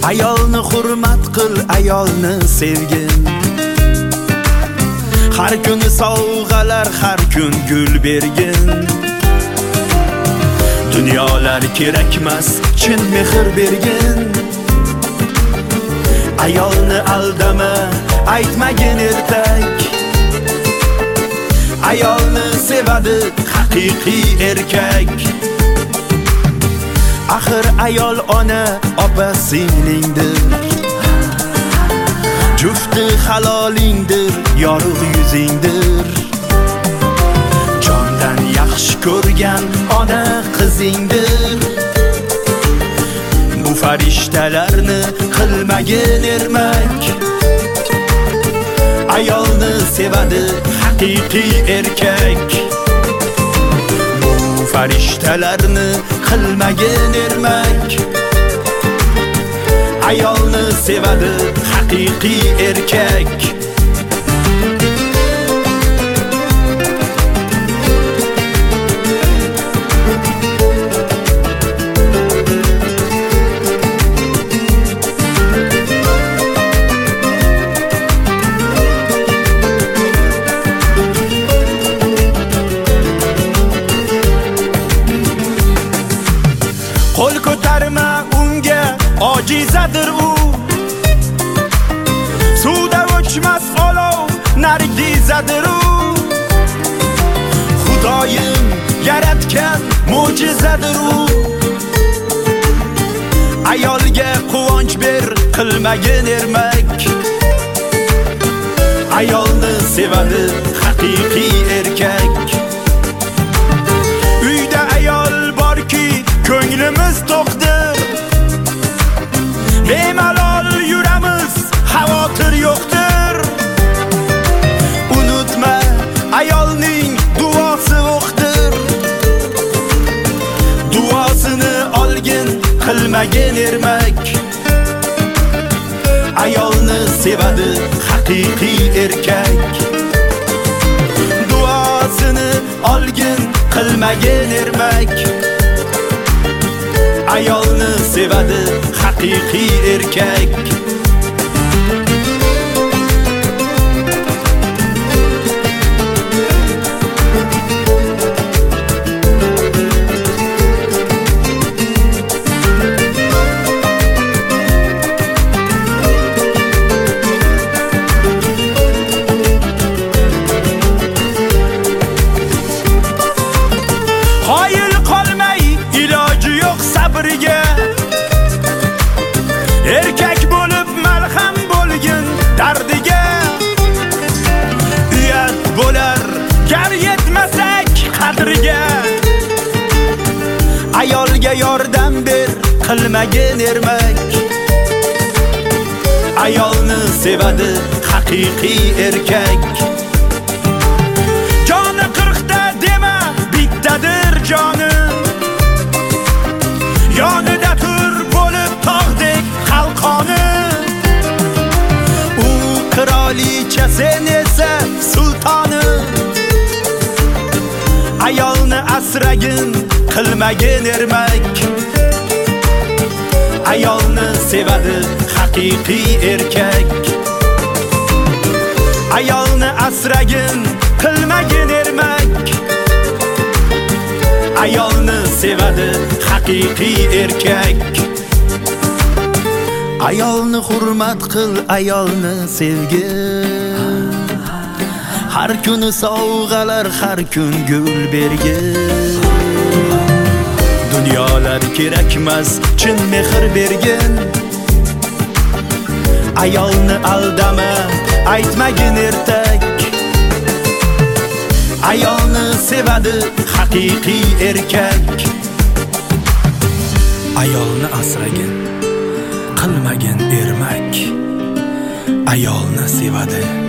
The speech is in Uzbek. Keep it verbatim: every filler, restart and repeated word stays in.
Ayolni hurmat qil, ayolni sevgin. Har kun sovg'alar, har kun gul bergin. Dunyolar kerakmas, chin mehr bergin. Ayolni aldama, aytmagin ertak. Ayolni sevadi haqiqiy erkak. Axir ayol ona, opa singlingdir. Jufti halolingdir, yorug' yuzingdir. Jondan yaxshi ko'rgan ona qizingdir. Bu farishtalarni qilmagin ermak. Ayolni sevadi haqiqiy erkak. Bu farishtalarni qilmagin ermak. Ayolni sevadi haqiqiy erkak. Qo'l ko'tarma unga, ojizadir u. Suvda o'chmas olov, nargizadir u. Xudoyim yaratgan mo'jizadir u. Ayolga quvonch ber, qilmagin ermak. Ayolni sevadi haqiqiy erkak. Uyda ayol borki, ko'nglimiz to'qdir. Bemalol yuramiz, xavotir yo'qdir. Unutma, ayolning duosi o'qdir. Duosini olgin, qilmagin ermak. Ayolni sevadi haqiqiy erkak. Duosini olgin, qilmagin ermak. Ayolni sevadi haqiqiy erkak. Qoyil qolmay, iloji yo'q sabriga. Erkak bo'lib malham bo'lgin dardiga. Uyat bo'lar, gar yetmasak qadriga. Ayolga yordam ber, qilmagin ermak. Ayolni sevadi haqiqiy erkak. Joni qirqta dema, bittadir joni. Yonida tur bo'lib tog'dek qalqoni. U qirolicha, sen esa sultoni. Ayolni asragin, qilmagin ermak. Ayolni sevadi haqiqiy erkak. Ayolni asragin, qilmagin ermak. Ayolni sevadi haqiqiy erkak. Ayolni hurmat qil, ayolni sevgin. Har kuni sovg'alar, har kun gul bergin. Dunyolar kerakmas, chin mehr bergin. Ayolni aldama, aytmagin ertak. Ayolni sevadi haqiqiy erkak. Ayolni asragin, qilmagin ermak. Ayolni sevadi